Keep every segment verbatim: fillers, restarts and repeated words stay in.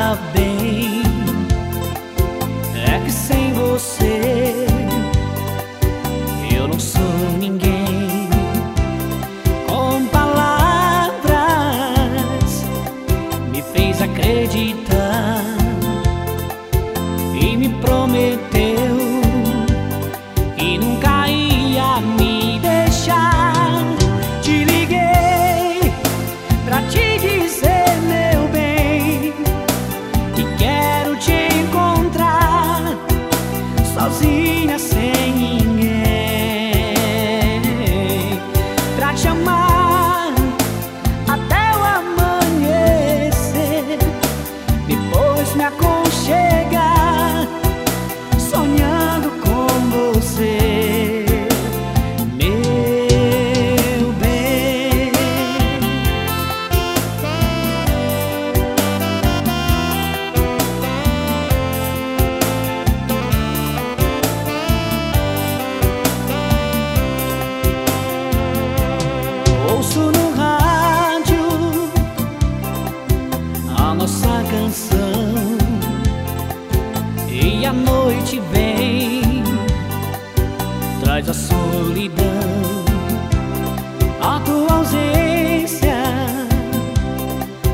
tá bem. É que sem você eu não sou ninguém. Com palavras me fez acreditar e me prometeu que nunca ia me deixar. Te liguei pra te dizer, meu bem, que quero te encontrar sozinha, sem ninguém, pra te amar até o amanhecer, depois me aconchegar sonhando com você, meu bem. Ouço no rádio a nossa canção e a noite vem, traz a solidão. A tua ausência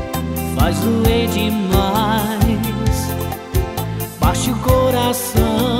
faz doer demais, bate o coração.